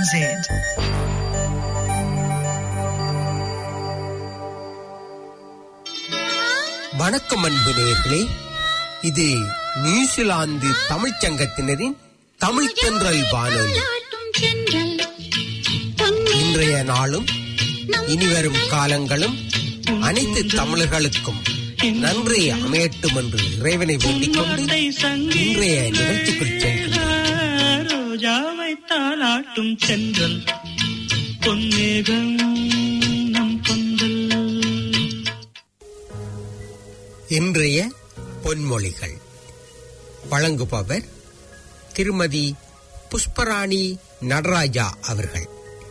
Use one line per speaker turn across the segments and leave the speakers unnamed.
வணக்கம் அன்பு நேயர்களே, இது நியூசிலாந்து தமிழ்ச் சங்கத்தினரின் தமிழ் தென்றல் வானொலி. இன்றைய நாளும் இனிவரும் காலங்களும் அனைத்து தமிழர்களுக்கும் நன்றி அமையட்டும் என்று இறைவனை வேண்டிக் கொண்டு இன்றைய நிகழ்ச்சிக்குள் செல்கிறோம்.
ரோஜாவை தாலாட்டும் சென்றல் பொன்னேகம் நம் கொந்தல்.
இன்றைய பொன்மொழிகள் வழங்குபவர் திருமதி புஷ்பராணி நடராஜா அவர்கள்.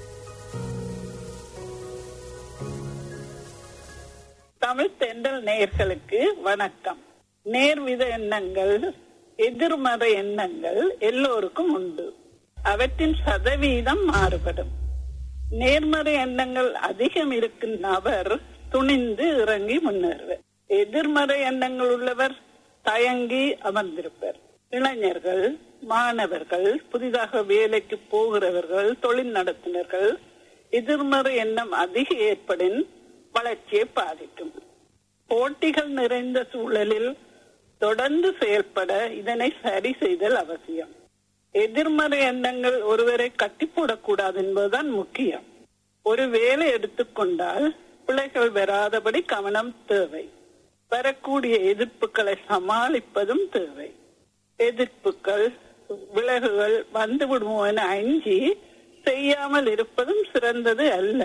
தமிழ் தென்றல் நேயர்களுக்கு வணக்கம். நேர்வித எண்ணங்கள், எதிர்மறை எண்ணங்கள் எல்லோருக்கும் உண்டு. அவற்றின் சதவீதம் மாறுபடும். நேர்மறை எண்ணங்கள் அதிகம் இருக்கும் நபர் துணிந்து இறங்கி முன்னேறுவர். எதிர்மறை எண்ணங்கள் உள்ளவர் தயங்கி அமர்ந்திருப்பர். இளைஞர்கள், மாணவர்கள், புதிதாக வேலைக்கு போகிறவர்கள், தொழில் நடத்தினர்கள் எதிர்மறை எண்ணம் அதிக ஏற்படின் வளர்ச்சியை பாதிக்கும். போட்டிகள் நிறைந்த சூழலில் தொடர்ந்து செயல்பட இதனை சரி செய்தல் அவசியம். எதிர்மறை எண்ணங்கள் ஒருவரை கட்டி போடக்கூடாது என்பதுதான் முக்கியம். ஒரு வேலை எடுத்துக்கொண்டால் பிழைகள் வராதபடி கவனம் தேவை. வரக்கூடிய எதிர்ப்புகளை சமாளிப்பதும் தேவை. எதிர்ப்புகள், விலகுகள் வந்து விடுமோ என அஞ்சி செய்யாமல் இருப்பதும் சிறந்தது அல்ல.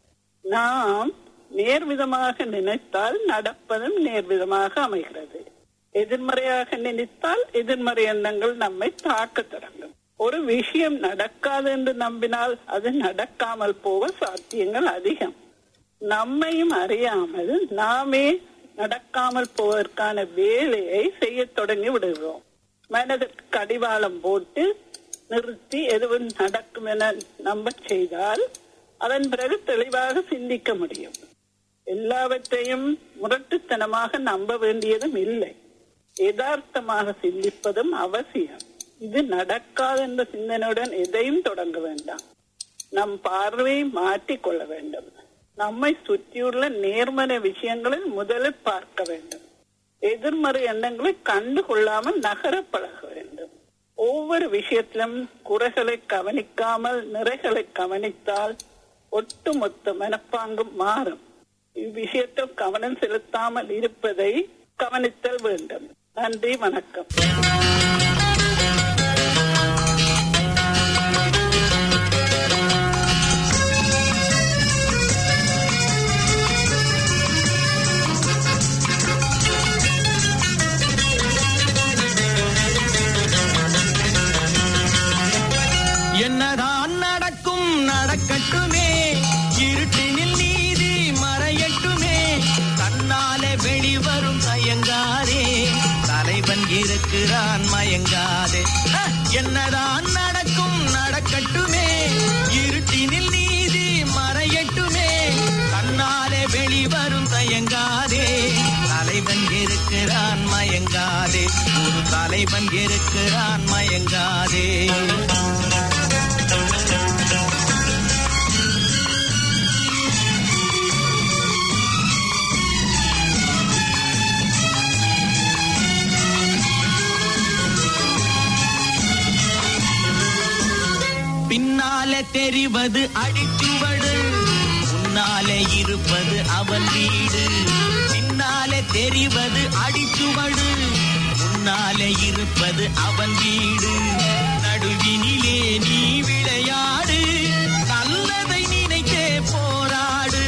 நாம் நேர்விதமாக நினைத்தால் நடப்பதும் நேர்விதமாக அமைகிறது. எதிர்மறையாக நினைத்தால் எதிர்மறை எண்ணங்கள் நம்மை தாக்க தொடங்கும். ஒரு விஷயம் நடக்காது என்று நம்பினால் அது நடக்காமல் போக சாத்தியங்கள் அதிகம். நம்மையும் அறியாமல் நாமே நடக்காமல் போவதற்கான வேலையை செய்ய தொடங்கி விடுகிறோம். மனதிற்கு கடிவாளம் போட்டு நிறுத்தி எதுவும் நடக்கும் என நம்ப செய்தால் அதன் பிறகு தெளிவாக சிந்திக்க முடியும். எல்லாவற்றையும் முரட்டுத்தனமாக நம்ப வேண்டியதும் இல்லை. யதார்த்தமாக சிந்திப்பதும் அவசியம். இது நடக்காது என்ற சிந்தனையுடன் எதையும் தொடங்க வேண்டாம். நம் பார்வையை மாற்றிக் கொள்ள வேண்டும். நம்மை சுற்றியுள்ள நேர்மறை விஷயங்களில் முதலில் பார்க்க வேண்டும். எதிர்மறை எண்ணங்களை கண்டு கொள்ளாமல் நகர பழக வேண்டும். ஒவ்வொரு விஷயத்திலும் குறைகளை கவனிக்காமல் நிறைகளை கவனித்தால் ஒட்டுமொத்த மனப்பாங்கும் மாறும். இவ்விஷயத்தில் கவனம் செலுத்தாமல் இருப்பதை கவனித்தல் வேண்டும். நன்றி, வணக்கம்.
என்னதான் நடக்கும் நடக்கட்டுமே, இருட்டினில் நீதி மறையட்டுமே, தன்னாலே வெளிவரும் தயங்காதே, தலைவன் இருக்கிறான் மயங்காதே. என்னதான் நடக்கும் நடக்கட்டுமே, இருட்டினில் நீதி மறையட்டுமே, தன்னாலே வெளிவரும் தயங்காதே, தலைவன் இருக்கிறான் மயங்காதே, ஒரு தலைவன் இருக்கிறான் மயங்காதே. பின்னாலே தெரிவது அடிச்சுவடு, முன்னாலே இருப்பது அவன் வீடு. பின்னாலே தெரிவது அடிச்சுவடு, முன்னாலே இருப்பது அவன் வீடு. நடுவினிலே நீ விளையாடு, நல்லதை நினைத்தே போராடு,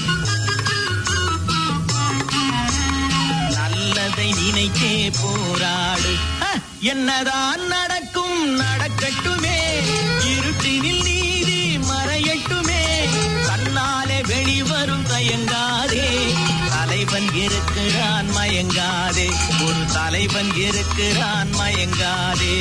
நல்லதை நினைத்தே போராடு. என்னதான் நடக்கும் நடக்கட்டுமே, இருட்டினில் நீதி மறையட்டுமே, தன்னாலே வெளிவரும் தயங்காதே, தலைவன் இருக்கிறான் மயங்காதே, ஒரு தலைவன் இருக்கிறான் மயங்காதே.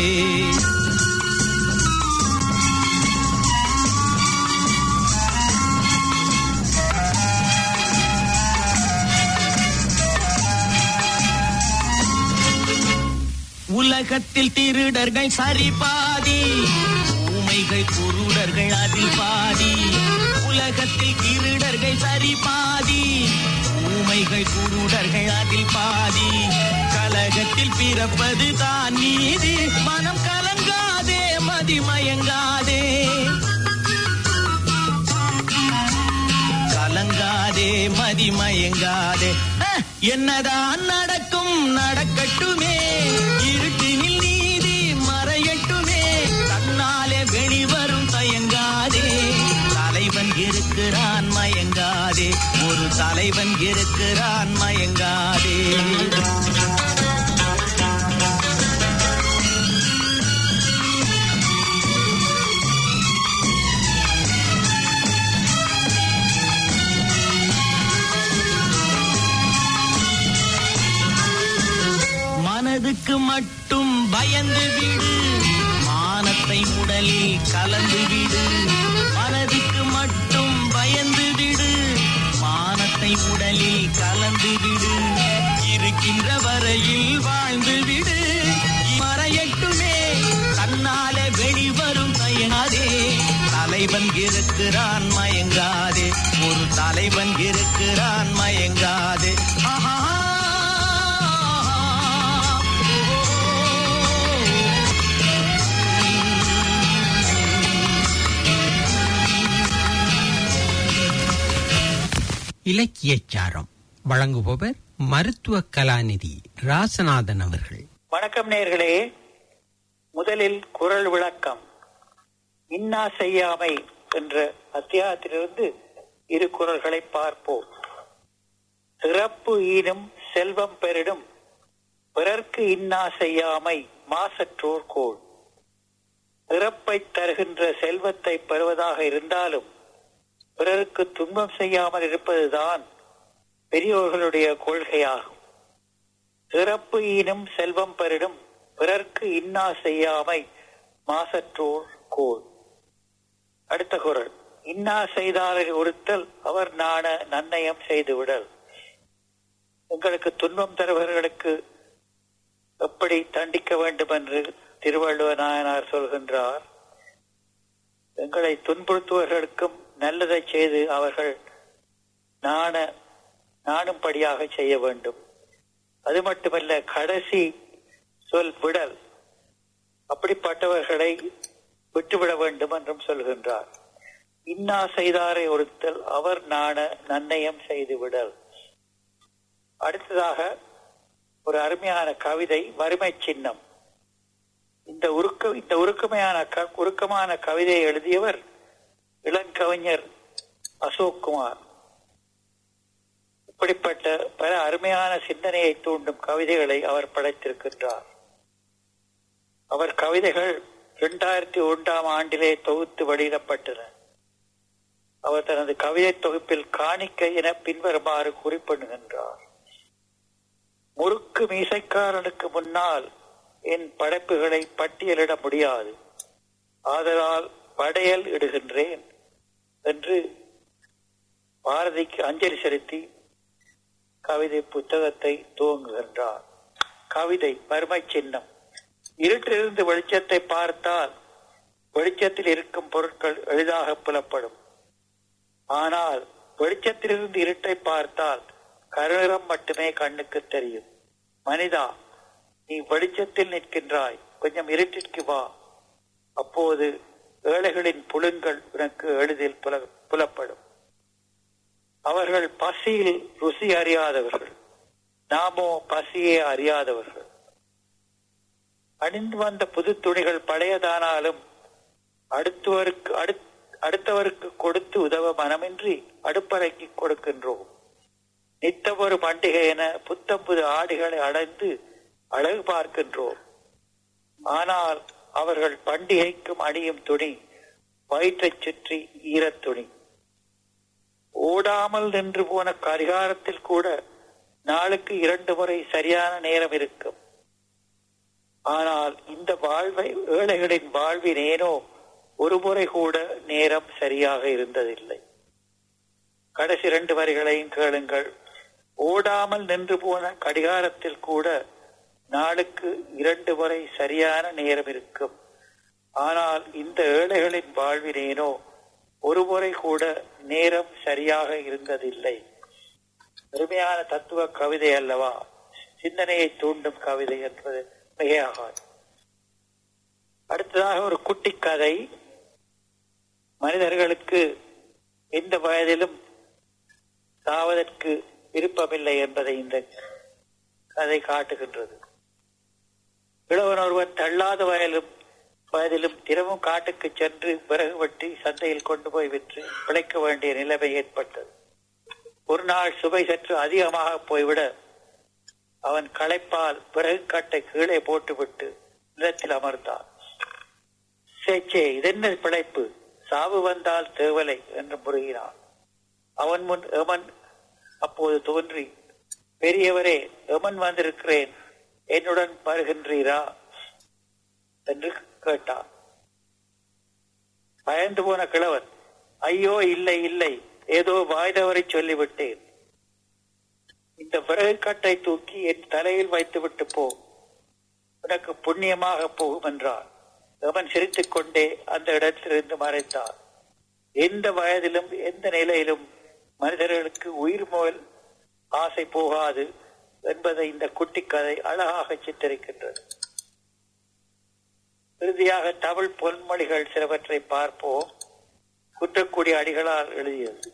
உலகத்தில் திருடர்கள் சரிபாதி, ஊமைகள் ஊமைகள் குருடர்கள் அதில் பாதி, உலகத்தில் கிருடர்கள் சரி பாதி. ஊமைகள் குருடர்கள் அதில் பாதி, கலகத்தில் பிறப்பது தான் நீதி. மனம் கலங்காதே, மதிமயங்காதே, கலங்காதே, மதிமயங்காதே. என்னதான் நடக்கும் நடக்கட்டுமே, இருட்டினில் நீதி மறையட்டுமே. தன்னாலே வெளிவரும் தயங்காதே, தலைவன் இருக்கிறான் மயங்காதே, ஒரு தலைவன் இருக்கிறான் மயங்காதே. மனதுக்கு மட்டும் பயந்து விடு, மானத்தை உடலில் கலந்து விடு. மனதுக்கு மட்டும் பயந்து விடு, மானத்தை உடலில் கலந்து விடு. இருக்கின்ற வரையில் வாழ்ந்து விடு, மறையட்டுமே தன்னாலே வெளிவரும் தயங்காதே. தலைவன் இருக்கிறான் மயங்காதே, ஒரு தலைவன் இருக்கிறான் மயங்காதே. ஆஹா
இலக்கியச்சாரம் வழங்குபவர் மருத்துவ கலாநிதி ராசநாதன் அவர்கள்.
வணக்கம் நேயர்களே. முதலில் குறள் விளக்கம். இன்னா செய்யாமை என்ற அத்தியாயத்திலிருந்து இரு குறள்களை பார்ப்போம். சிறப்பு ஈனும் செல்வம் பெரிடும், பிறர்க்கு இன்னா செய்யாமை மாசற்றோர் கோள். இறப்பை தருகின்ற செல்வத்தை பெறுவதாக இருந்தாலும் பிறருக்கு துன்பம் செய்யாமல் இருப்பதுதான் பெரியோர்களுடைய கொள்கையாகும். சிறப்பு ஈனும் செல்வம் பெரிடும், பிறர்க்கு இன்னா செய்யாமை மாசற்றோர் கோள். அடுத்த குறள். இன்னா செய்தாரை ஒருத்தல் அவர் நாண நன்னயம் செய்துவிடல். எங்களுக்கு துன்பம் தருபவர்களுக்கு எப்படி தண்டிக்க வேண்டும் என்று திருவள்ளுவர் நாயனார் சொல்கின்றார். எங்களை துன்புறுத்துவர்களுக்கும் நல்லதை செய்து அவர்கள் நாணும்படியாக செய்ய வேண்டும். அது மட்டுமல்ல, கடைசி சொல் விடல், அப்படிப்பட்டவர்களை விட்டுவிட வேண்டும் என்றும் சொல்கின்றார். இன்னா செய்தாரை ஒருத்தல் அவர் நாண நன்னயம் செய்து விடல். அடுத்ததாக ஒரு அருமையான கவிதை, வறுமை சின்னம். இந்த உருக்கமான கவிதையை எழுதியவர் இளங்கவிஞர் அசோக் குமார். இப்படிப்பட்ட பல அருமையான சிந்தனையை தூண்டும் கவிதைகளை அவர் படைத்திருக்கின்றார். அவர் கவிதைகள் 2001 ஆண்டிலே தொகுத்து வெளியிடப்பட்டன. அவர் தனது கவிதை தொகுப்பில் காணிக்கை என பின்வருமாறு குறிப்பிடுகின்றார். முறுக்கு மீசைக்காரனுக்கு முன்னால் என் படைப்புகளை பட்டியலிட முடியாது, ஆதலால் படையல் இடுகின்றேன் என்று பாரதிக்கு அஞ்சலி செலுத்தி கவிதை புத்தகத்தை துவங்குகின்றார். கவிதை வறுமை சின்னம். இருட்டிலிருந்து வெளிச்சத்தை பார்த்தால் வெளிச்சத்தில் இருக்கும் பொருட்கள் எளிதாக புலப்படும். ஆனால் வெளிச்சத்திலிருந்து இருட்டை பார்த்தால் கருநிறம் மட்டுமே கண்ணுக்கு தெரியும். மனிதா, நீ வெளிச்சத்தில் நிற்கின்றாய், கொஞ்சம் இருட்டிற்கு வா, அப்போது ஏழைகளின் புலன்கள் உனக்கு எளிதில் புலப்படும். அவர்கள் பசியில் ருசி அறியாதவர்கள், நாமோ பசியே அறியாதவர்கள். அணிந்து வந்த புது துணிகள் பழையதானாலும் அடுத்தவருக்கு கொடுத்து உதவ மனமின்றி அடுப்பறைக்கு கொடுக்கின்றோம். நித்தவொரு பண்டிகை என புத்தம் புது ஆடைகளை அடைந்து அழகு பார்க்கின்றோம். ஆனால் அவர்கள் பண்டிகைக்கும் அணியும் துணி வயிற்றைச் சுற்றி ஈரத்துணி. ஓடாமல் நின்று போன கடிகாரத்தில் கூட நாளுக்கு 2 முறை சரியான நேரம் இருக்கும். ஆனால் இந்த ஏழைகளின் வாழ்வினேனோ ஒரு முறை கூட நேரம் சரியாக இருந்ததில்லை. கடைசி 2 வரிகளையும் கேளுங்கள். ஓடாமல் நின்று போன கடிகாரத்தில் கூட நாளுக்கு 2 முறை சரியான நேரம் இருக்கும். ஆனால் இந்த ஏழைகளின் வாழ்வினேனோ ஒருமுறை கூட நேரம் சரியாக இருந்ததில்லை. பெருமையான தத்துவ கவிதை அல்லவா, சிந்தனையை தூண்டும் கவிதை என்பது மிகையாகாது. அடுத்ததாக ஒரு குட்டி கதை. மனிதர்களுக்கு எந்த வயதிலும் சாவதற்கு விருப்பமில்லை என்பதை இந்த கதை காட்டுகின்றது. இளவன் ஒருவன் தள்ளாத வயதிலும் தினமும் காட்டுக்கு சென்று விறகு வெட்டி சந்தையில் கொண்டு போய் விற்று பிழைக்க வேண்டிய நிலைமை ஏற்பட்டது. ஒரு நாள் சுவை சற்று அதிகமாக போய்விட அவன் களைப்பால் விறகு காட்டை கீழே போட்டுவிட்டு நிலத்தில் அமர்ந்தான். சேச்சே, இதென்ன பிழைப்பு, சாவு வந்தால் தேவலை என்று முருகினான். அவன் முன் எமன் அப்போது தோன்றி, பெரியவரே, எமன் வந்திருக்கிறேன், என்னுடன் வருகின்றீரா என்று கேட்டான். பயந்து போன கிழவன், ஐயோ இல்லை இல்லை, ஏதோ வாய் தவறி சொல்லிவிட்டேன். இந்த விறகு கட்டை தூக்கி என் தலையில் வைத்துவிட்டு போ, உனக்கு புண்ணியமாக போகும் என்றான். அவன் சிரித்துக் கொண்டே அந்த இடத்திலிருந்து மறைத்தான். எந்த வயதிலும் எந்த நிலையிலும் மனிதர்களுக்கு உயிர் மேல் ஆசை போகாது என்பதை இந்த குட்டி கதை அழகாக சித்தரிக்கின்றது. இறுதியாக தமிழ் பொன்மொழிகள் சிலவற்றை பார்ப்போம். குற்றக்குடி அடிகளால் எழுதியது.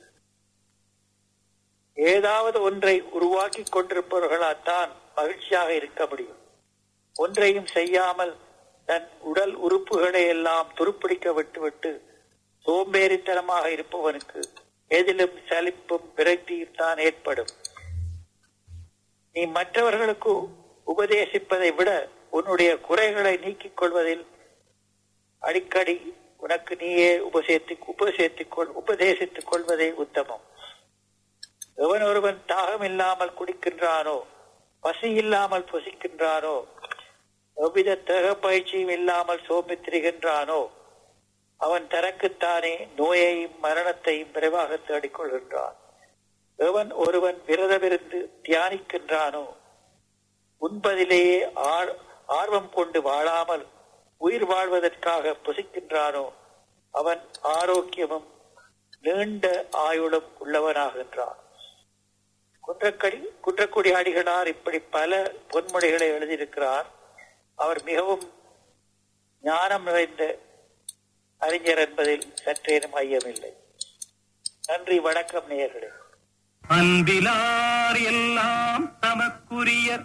ஏதாவது ஒன்றை உருவாக்கி கொண்டிருப்பவர்களால்தான் மகிழ்ச்சியாக இருக்க முடியும். ஒன்றையும் செய்யாமல் தன் உடல் உறுப்புகளை எல்லாம் துருப்பிடிக்க விட்டுவிட்டு சோம்பேறித்தனமாக இருப்பவனுக்கு எதிலும் சலிப்பும் விரக்தியும் தான் ஏற்படும். நீ மற்றவர்களுக்கு உபதேசிப்பதை விட உன்னுடைய குறைகளை நீக்கிக் கொள்வதில் அடிக்கடி உனக்கு நீயே உபதேசித்துக் கொள்வதே உத்தமம். எவன் ஒருவன் தாகம் இல்லாமல் குடிக்கின்றானோ, பசி இல்லாமல் புசிக்கின்றானோ, எவ்வித தேக பயிற்சியும் இல்லாமல் சோம்பித்திரிகின்றானோ, அவன் தனக்குத்தானே நோயையும் மரணத்தையும் விரைவாக தேடிக்கொள்கின்றான். எவன் ஒருவன் விரதமிருந்து தியானிக்கின்றானோ, உண்பதிலேயே ஆர்வம் கொண்டு வாழாமல் உயிர் வாழ்வதற்காக புசிக்கின்றானோ, அவன் ஆரோக்கியமும் நீண்ட ஆயுளும் உள்ளவனாகின்றான். குன்றக்குடி அடிகளார் இப்படி பல பொன்மொழிகளை எழுதியிருக்கிறார். அவர் மிகவும் ஞானம் நிறைந்த அறிஞர் என்பதில் சற்றேனும் ஐயமில்லை. நன்றி, வணக்கம் நேயர்களே.
அன்பிலார் எல்லாம் தமக்குரியர்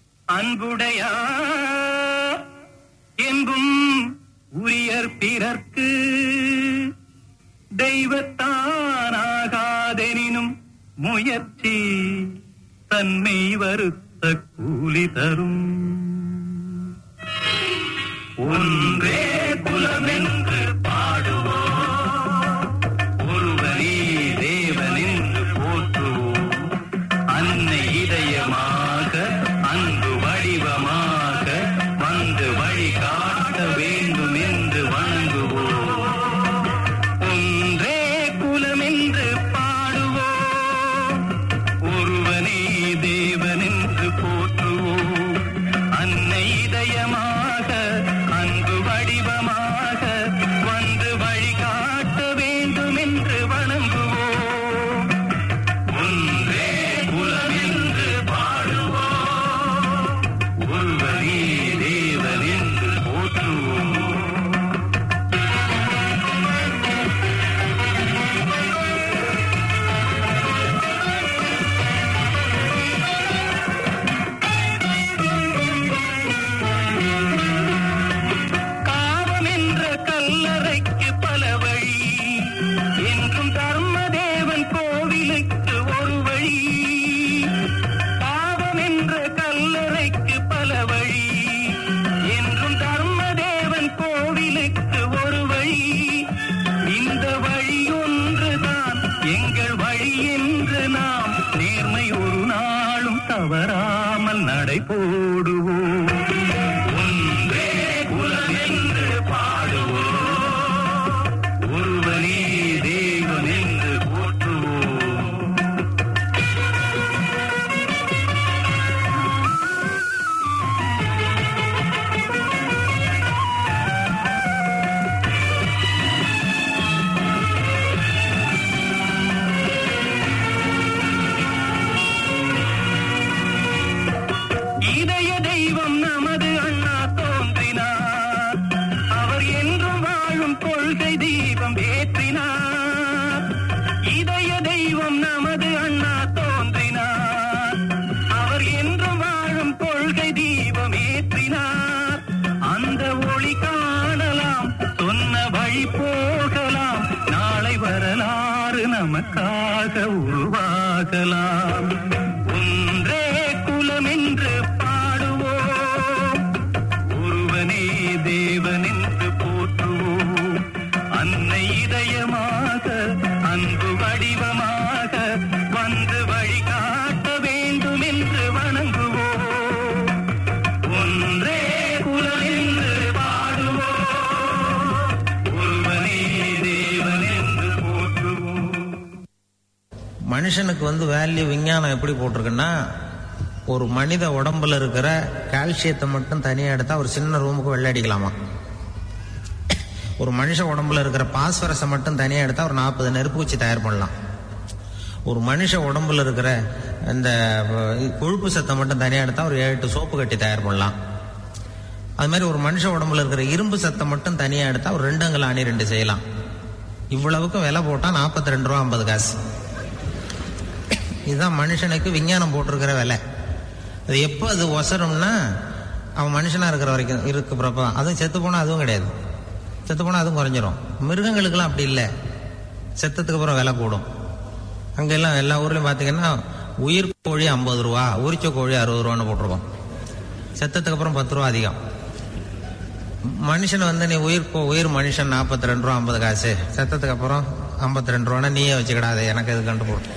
அன்புடையார் என்பும் உரியர் பிறர்க்கு தெய்வத்தானாகாதெனினும் முயற்சி தன்மை வருத்த கூலி தரும். ஒன்றே குலமென்று பாடுவோம், ஒருவனே தேவன் என்று போற்றுவோம். அன்னை இதயமாக அன்பு வடிவமாக வந்து வழிகாட்ட வேண்டும் என்று வணங்குவோம். ஒன்றே குலமென்று பாடுவோம், ஒருவனே தேவன் என்று போற்றுவோம். அன்னை இதயமாக அன்பு வடிவமாக வந்து வழிகாட்ட வேண்டும் என்று வணங்குவோம். ஒன்றே குலம் என்று பாடுவோம், ஒருவரே தேவன் என்று போற்றுவோம். காவம் என்ற கல்லறைக்கு பல வழி, என்றும் தர்மதேவன் கோவிலுக்கு ஒரு வழி. பாவம் என்ற கல்லறைக்கு பல வழி, என்றும் தர்மதேவன் கோவிலுக்கு ஒரு வழி. இந்த வழி ஒன்றுதான் எங்கள் வழி என்று நாம் நேர்மை ஒரு நாளும் தவறாமல் நடை போடுவோம். ஒன்றே குலம் என்று பாடுவோம், ஒருவனே தேவன் என்று போற்றுவோம். ஏற்றினார். இதய தெய்வம் நமது அண்ணா தோன்றினார். அவர் என்றும் வாழும் கொள்கை தீபம் ஏற்றினார். அந்த ஒளி காணலாம், சொன்ன வழி போகலாம், நாளை வரலாறு நமக்காக உருவாகலாம். ஒன்றே குலம் என்று பாடுவோம், ஒருவனே தேவன் என்று போற்றுவோம். அன்னை இதயமாக அன்பு வடிவமாக வந்து வழிகாட்ட வேண்டும் என்று வணங்குவோம். ஒன்றே குலம் என்று பாடுவோம், ஒருவனே தேவன் என்று போற்றுவோம்.
மனுஷனுக்கு வேல்யூ விஞ்ஞானம் எப்படி போட்டிருக்குன்னா, ஒரு மனித உடம்புல இருக்கிற கால்சியத்தை மட்டும் தனியாக எடுத்தா ஒரு சின்ன ரூமுக்கு வெள்ளை அடிக்கலாமா. ஒரு மனுஷ உடம்புல இருக்கிற பாஸ்பரஸை மட்டும் தனியாக எடுத்தா ஒரு 40 நெருப்பு வச்சு தயார் பண்ணலாம். ஒரு மனுஷ உடம்புல இருக்கிற இந்த கொழுப்பு சத்தை மட்டும் தனியாக எடுத்தா ஒரு 8 சோப்பு கட்டி தயார் பண்ணலாம். அது மாதிரி ஒரு மனுஷ உடம்புல இருக்கிற இரும்பு சத்தை மட்டும் தனியாக எடுத்தா ஒரு 2 அங்குல அணி 2 செய்யலாம். இவ்வளவுக்கு விலை போட்டா 42 ரூபா 50 காசு. இதுதான் மனுஷனுக்கு விஞ்ஞானம் போட்டிருக்கிற விலை. அது எப்போ அது ஒசரும்னா, அவன் மனுஷனா இருக்கிற வரைக்கும் இருக்கிறப்ப. அதுவும் செத்து போனா அதுவும் கிடையாது, செத்து போனா அதுவும் குறைஞ்சிரும். மிருகங்களுக்கெல்லாம் அப்படி இல்லை, செத்ததுக்கு அப்புறம் விலை கூடும். அங்கெல்லாம் எல்லா ஊர்லயும் பாத்தீங்கன்னா உயிர் கோழி 50 ரூபா, உரிச்ச கோழி 60 ரூபான்னு போட்டிருக்கோம். செத்ததுக்கு அப்புறம் 10 ரூபா அதிகம். மனுஷன் நீ உயிர் மனுஷன் 42 ரூபா 50 காசு, செத்ததுக்கு அப்புறம் 52 ரூபான்னா நீயே வச்சுக்கிடாது, எனக்கு இது கண்டு போடும்.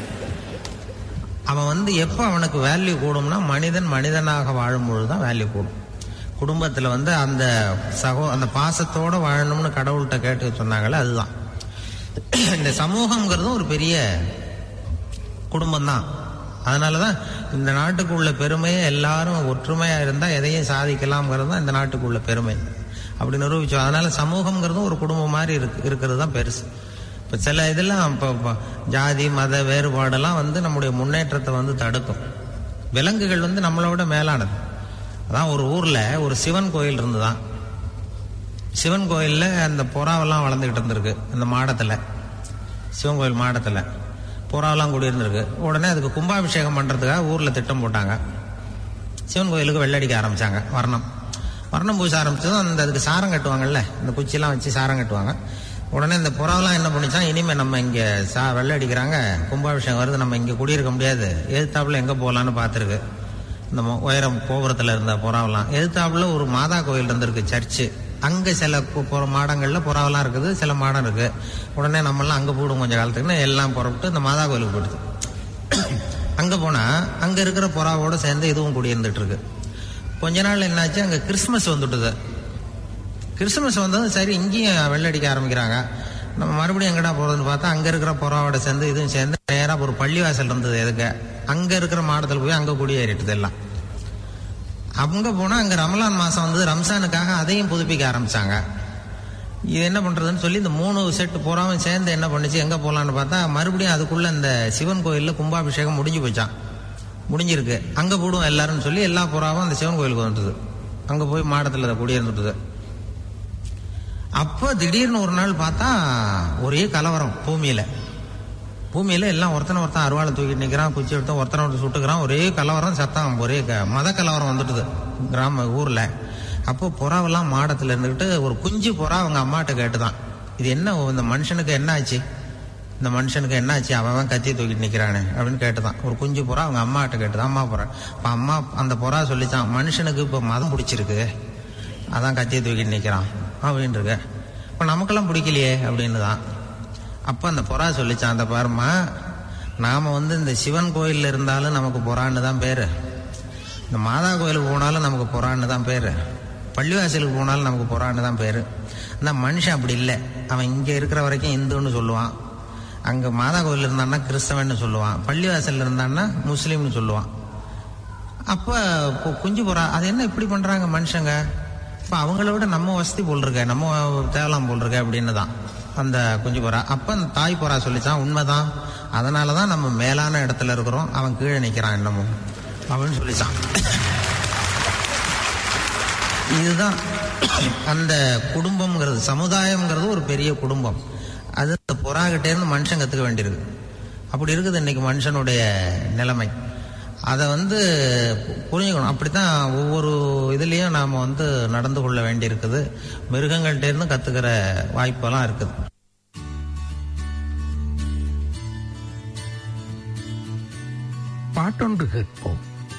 அவன் எப்ப அவனுக்கு வேல்யூ கூடும்னா, மனிதனாக வாழும் பொழுதுதான் வேல்யூ கூடும். குடும்பத்துல அந்த அந்த பாசத்தோட வாழணும்னு கடவுள்கிட்ட கேட்டு சொன்னாங்களே, அதுதான் இந்த சமூகம்ங்கிறதும் ஒரு பெரிய குடும்பம் தான். அதனாலதான் இந்த நாட்டுக்கு உள்ள பெருமையை எல்லாரும் ஒற்றுமையா இருந்தா எதையும் சாதிக்கலாம்ங்கிறது தான் இந்த நாட்டுக்கு உள்ள பெருமை. அப்படி நிரூபிச்சோம். அதனால சமூகம்ங்கிறதும் ஒரு குடும்பம் மாதிரி இருக்கிறது தான் பெருசு. இப்ப சில இதெல்லாம் இப்போ ஜாதி மத வேறுபாடெல்லாம் நம்முடைய முன்னேற்றத்தை தடுக்கும். விலங்குகள் நம்மளோட மேலானது. அதான் ஒரு ஊர்ல ஒரு சிவன் கோயில் இருந்துதான். சிவன் கோயில்ல அந்த புறாவெல்லாம் வளர்ந்துகிட்டு இருந்திருக்கு. அந்த மாடத்துல, சிவன் கோயில் மாடத்துல புறாவெல்லாம் கூடியிருந்திருக்கு. உடனே அதுக்கு கும்பாபிஷேகம் பண்றதுக்காக ஊர்ல திட்டம் போட்டாங்க. சிவன் கோயிலுக்கு வெள்ளடிக்க ஆரம்பிச்சாங்க. வர்ணம் பூச ஆரம்பிச்சதும் அதுக்கு சாரம் கட்டுவாங்கல்ல, இந்த குச்சியெல்லாம் வச்சு சாரம் கட்டுவாங்க. உடனே இந்த புறாவெல்லாம் என்ன பண்ணிச்சான், இனிமே நம்ம இங்க வெள்ளை அடிக்கிறாங்க, கும்பாபிஷேகம் வருது, நம்ம இங்க குடியிருக்க முடியாது, எதிர்த்தாப்புல எங்க போகலான்னு பார்த்துருக்கு. இந்த உயரம் கோபுரத்துல இருந்த புறாவெல்லாம் எதிர்த்தாப்புல ஒரு மாதா கோயில் இருந்திருக்கு, சர்ச்சு. அங்க சில மாடங்கள்ல புறாவெல்லாம் இருக்குது, சில மாடம் இருக்கு. உடனே நம்மெல்லாம் அங்க போடும் கொஞ்சம் காலத்துக்குன்னு எல்லாம் புறப்பட்டு இந்த மாதா கோயிலுக்கு போயிடுது. அங்க போனா அங்க இருக்கிற புறாவோட சேர்ந்து இதுவும் குடியிருந்துட்டு இருக்கு. கொஞ்ச நாள் என்னாச்சு, அங்க கிறிஸ்துமஸ் வந்துட்டுது. கிறிஸ்துமஸ் வந்ததும் சரி இங்கேயும் வெள்ளடிக்க ஆரம்பிக்கிறாங்க. நம்ம மறுபடியும் எங்கடா போறதுன்னு பார்த்தா அங்க இருக்கிற புறாவோட சேர்ந்து இதுவும் சேர்ந்து நேரா ஒரு பள்ளிவாசல் இருந்தது. எதுக்கு அங்க இருக்கிற மாடத்துல போய் அங்க குடியேறிட்டுது எல்லாம். அங்க போனா அங்க ரமலான் மாசம் ரம்சானுக்காக அதையும் புதுப்பிக்க ஆரம்பிச்சாங்க. இது என்ன பண்றதுன்னு சொல்லி இந்த 3 செட்டு புறாவும் சேர்ந்து என்ன பண்ணுச்சு, எங்க போலான்னு பார்த்தா மறுபடியும் அதுக்குள்ள இந்த சிவன் கோயில்ல கும்பாபிஷேகம் முடிஞ்சிருக்கு. அங்க போடுவோம் எல்லாரும் சொல்லி எல்லா புறாவும் அந்த சிவன் கோயிலுக்கு வந்துட்டுது. அங்க போய் மாடத்துல குடியிருந்துட்டுது. அப்போ திடீர்னு ஒரு நாள் பார்த்தா ஒரே கலவரம் பூமியில எல்லாம் ஒருத்தனை அருவாளை தூக்கிட்டு நிக்கிறான், குச்சி எடுத்து ஒருத்தனை சுட்டுக்கிறான். ஒரே கலவரம், சத்தம், ஒரே மத கலவரம் வந்துட்டுது கிராம ஊர்ல. அப்போ புறாவெல்லாம் மாடத்துல இருந்துகிட்டு ஒரு குஞ்சு புறா அவங்க அம்மாட்ட கேட்டுதான், இது என்ன இந்த மனுஷனுக்கு என்ன ஆச்சு, அவன் கத்தி தூக்கிட்டு நிக்கிறானே அப்படின்னு கேட்டுதான். ஒரு குஞ்சு புறா அவங்க அம்மாட்ட கேட்டுதான். அம்மா புறா. இப்ப அம்மா அந்த புறா சொல்லிச்சான், மனுஷனுக்கு இப்ப மதம் பிடிச்சிருக்கு, அதான் கத்தியை தூக்கிட்டு நிக்கிறான் அப்படின்னு இருக்கு. இப்ப நமக்கெல்லாம் பிடிக்கலையே அப்படின்னு தான். அப்ப அந்த புறா சொல்லிச்சான், அந்த பாருமா, நாம இந்த சிவன் கோயில்ல இருந்தாலும் நமக்கு புறான்னு தான் பேரு, இந்த மாதா கோயிலுக்கு போனாலும் நமக்கு புறான்னு தான் பேரு, பள்ளிவாசலுக்கு போனாலும் நமக்கு புறான்னு தான் பேரு. அந்த மனுஷன் அப்படி இல்லை. அவன் இங்க இருக்கிற வரைக்கும் இந்துன்னு சொல்லுவான், அங்க மாதா கோயில் இருந்தான்னா கிறிஸ்தவன்னு சொல்லுவான், பள்ளிவாசல் இருந்தான்னா முஸ்லீம்னு சொல்லுவான். அப்ப குஞ்சு புறா அது என்ன இப்படி பண்றாங்க மனுஷங்க, இப்ப அவங்கள விட நம்ம வசதி போல் இருக்க, நம்ம தேவலாம் போல் இருக்க அப்படின்னு தான் அந்த குஞ்சு புறா. அப்ப அந்த தாய் புறா சொல்லிச்சான், உண்மைதான், அதனாலதான் நம்ம மேலான இடத்துல இருக்கிறோம், அவன் கீழே நிக்கிறான் என்னமோ அப்படின்னு சொல்லிச்சான். இதுதான் அந்த குடும்பம்ங்கிறது, சமுதாயம்ங்கிறது ஒரு பெரிய குடும்பம். அது இந்த புறாகிட்டே இருந்து மனுஷன் கற்றுக்க வேண்டியிருக்கு. அப்படி இருக்குது இன்னைக்கு மனுஷனுடைய நிலைமை. அதை புரிஞ்சுக்கணும். அப்படித்தான் ஒவ்வொரு இதுலேயும் நாம் நடந்து கொள்ள வேண்டியிருக்குது. மிருகங்கள்கிட்ட இருந்து கற்றுக்கிற வாய்ப்பெல்லாம் இருக்குது.
பாட்டொன்று கேட்போம்.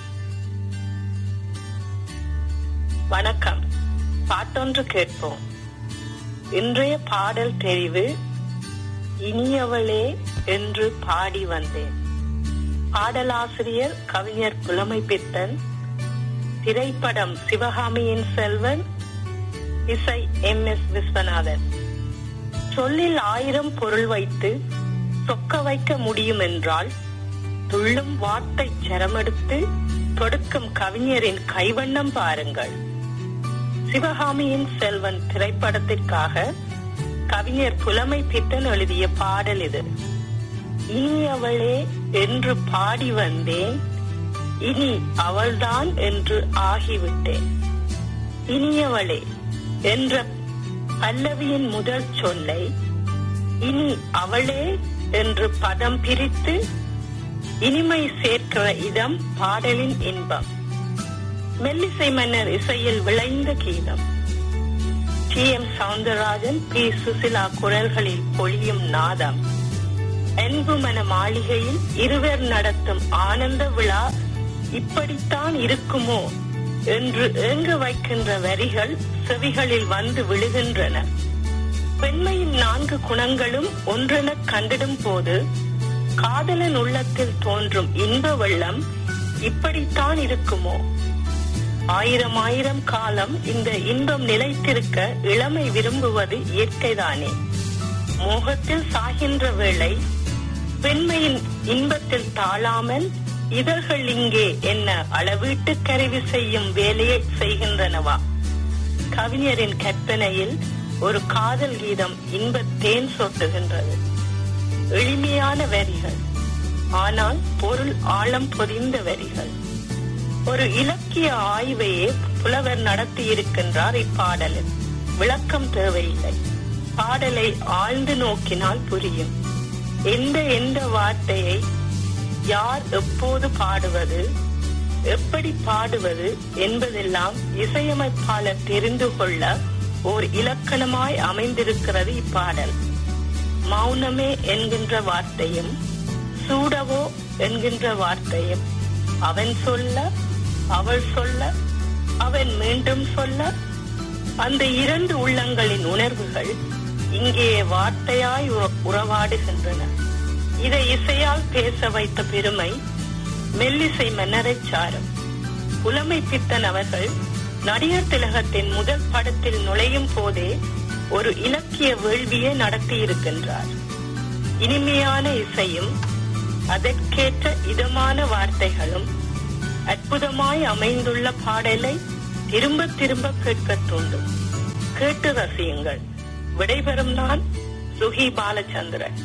வணக்கம். பாட்டொன்று கேட்போம். இன்றைய பாடல் தெரிவு இனியவளே என்று பாடி வந்தேன். பாடலாசிரியர் கவிஞர் புலமை பித்தன். திரைப்படம் சிவகாமியின் செல்வன். இசை MS விஸ்வநாதன். சொல்லில் 1000 பொருள் வைத்து சொக்க வைக்க முடியும் என்றால் துள்ளும் வார்த்தை சரமெடுத்து தொடுக்கும் கவிஞரின் கைவண்ணம் பாருங்கள். சிவகாமியின் செல்வன் திரைப்படத்திற்காக கவிஞர் புலமை பித்தன் எழுதிய பாடல் இது. இனியவளே என்று பாடி வந்தேன், இனி அவள்தான் என்று ஆகிவிட்டேன். இனியவளே என்ற பல்லவியின் முதல் சொல்லை இனி அவளே என்று பதம் பிரித்து இனிமை சேர்க்கிற இதம் பாடலின் இன்பம். மெல்லிசை மன்னர் இசையில் விளைந்த கீதம். TM சவுந்தரராஜன், P சுசிலா குரல்களில் பொழியும் நாதம். அன்பு மன மாளிகையில் இருவர் நடத்தும் ஆனந்த விழா இப்படித்தான் இருக்குமோ என்று ஏங்க வைக்கின்ற வரிகள் செவிகளில் விழுகின்றன. பெண்மையின் 4 குணங்களும் ஒன்றென கண்டிடும் போது காதலன் உள்ளத்தில் தோன்றும் இன்ப வெள்ளம் இப்படித்தான் இருக்குமோ. 1000 காலம் இந்த இன்பம் நிலைத்திருக்க இளமை விரும்புவது இயற்கைதானே. மோகத்தில் சாகின்ற வேளை பெண்மையின் இன்பத்தில் தாழாமல் இதழ்கள் இங்கே என்ன அளவீட்டு கருவி செய்யும் வேலையை செய்கின்றனவா? கவிஞரின் கற்பனையில் ஒரு காதல் கீதம் இன்பத்தேன் சொட்டுகின்றது. எளிமையான வரிகள், ஆனால் பொருள் ஆழம் பொதிந்த வரிகள். ஒரு இலக்கிய ஆய்வையே புலவர் நடத்தி இருக்கின்றார் இப்பாடலில். விளக்கம் தேவையில்லை. பாடலை ஆழ்ந்து நோக்கினால் புரியும். எந்த வார்த்தையை யார் எப்போது பாடுவது, எப்படி பாடுவது என்பதெல்லாம் இசையமைப்பாளர் தெரிந்து கொள்ள ஓர் இலக்கணமாய் அமைந்திருக்கிறது இப்பாடல். மௌனமே என்கின்ற வார்த்தையும் சூடவோ என்கின்ற வார்த்தையும் அவன் சொல்ல, அவள் சொல்ல, அவன் மீண்டும் சொல்ல, அந்த 2 உள்ளங்களின் உணர்வுகள் இங்கே வார்த்தையாய் உறவாடுகின்றன. இதை இசையால் பேச வைத்த பெருமை மெல்லிசை மன்னரை சாரும். புலமை பித்தன் அவர்கள் நடிகர் திலகத்தின் முதல் படத்தில் நுழையும் போதே ஒரு இலக்கிய வேள்வியை நடத்தி இருக்கின்றார். இனிமையான இசையும் அதற்கேற்ற இதமான வார்த்தைகளும் அற்புதமாய் அமைந்துள்ள பாடலை திரும்ப திரும்ப கேட்க தூண்டும். கேட்டு ரசியுங்கள். விடைபெறும் நான் சுகி பாலச்சந்திரன்.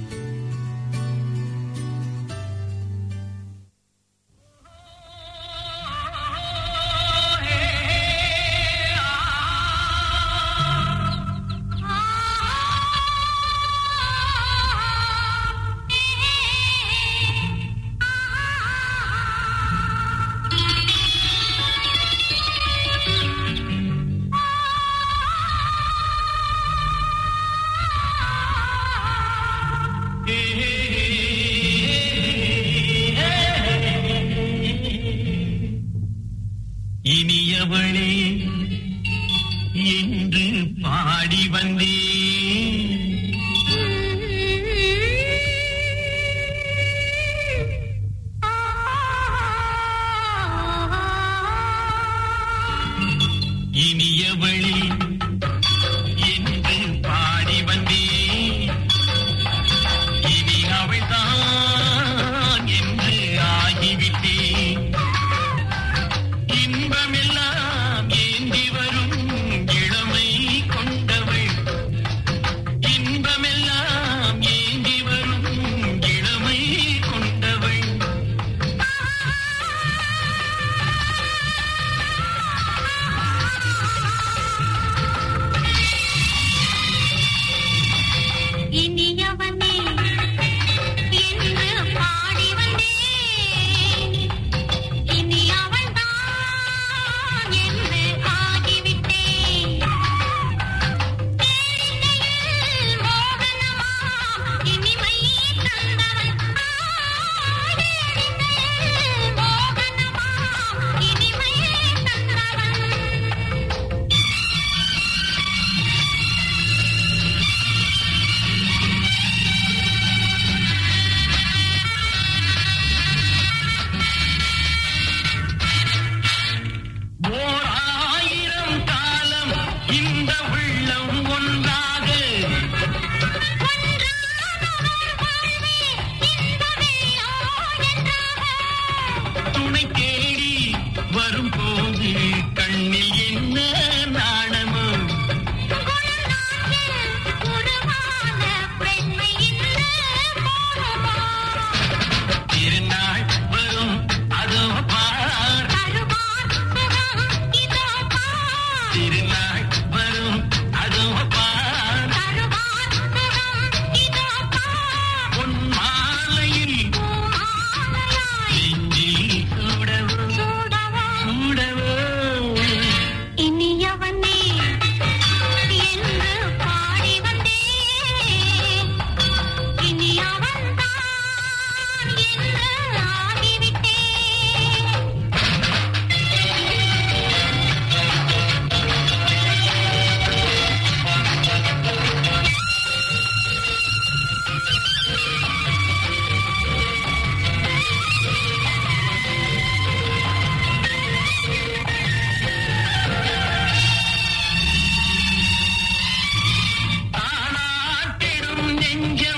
இனியவளே என்று பாடி வந்தே இனியவளே என்று பாடி வந்தே இனி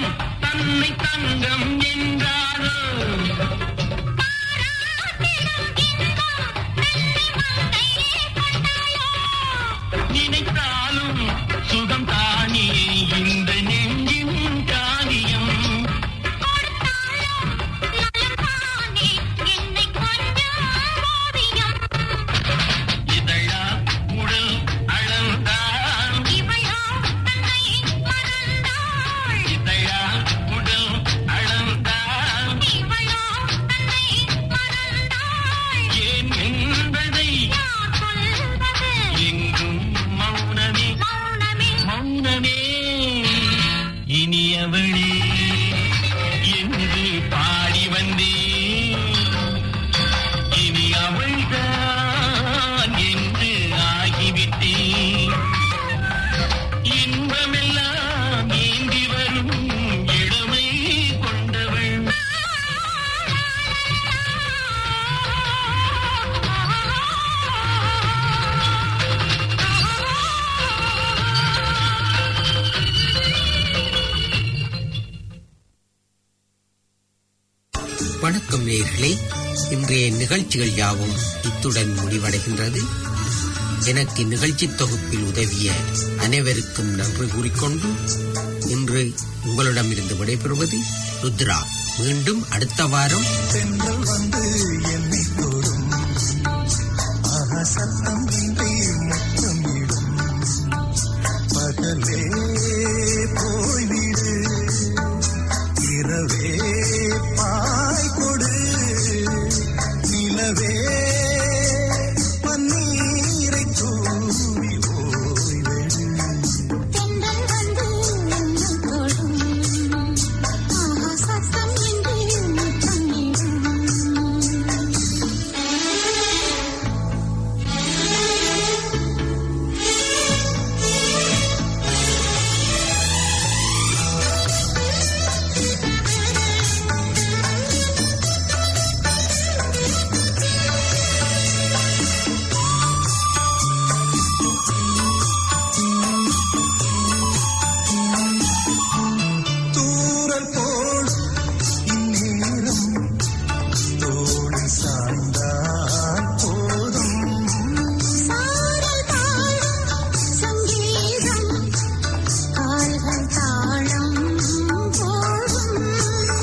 தன்னை தங்கம் என்றாரோ நினைத்தாலும் சுகம் தானே இந்த நெஞ்சின் காரியம் இதழா உடல் அளந்தான் இதழா உடல் அளந்தான் ஏன் என்பதை எங்கும் மௌனமே மௌனமே இனியவளே என்று பாடி வந்தேன் இனி அவள்தான் என்று ஆகிவிட்டேன் இன்பமெல்லாம் ஏந்தி வரும் இளமை கொண்டவள்
வணக்கம் நேயர்களே, இன்றைய நிகழ்ச்சிகள் யாவும் இத்துடன் முடிவடைகின்றது. எனக்கு நிகழ்ச்சி தொகுப்பில் உதவிய அனைவருக்கும் நன்றி கூறிக்கொண்டு இன்று உங்களிடமிருந்து விடைபெறுவது ருத்ரா. மீண்டும் அடுத்த வாரம்
தென்றல் வந்து என்னை தொடும் சத்தம் இன்றி முத்தமிடும் பகலே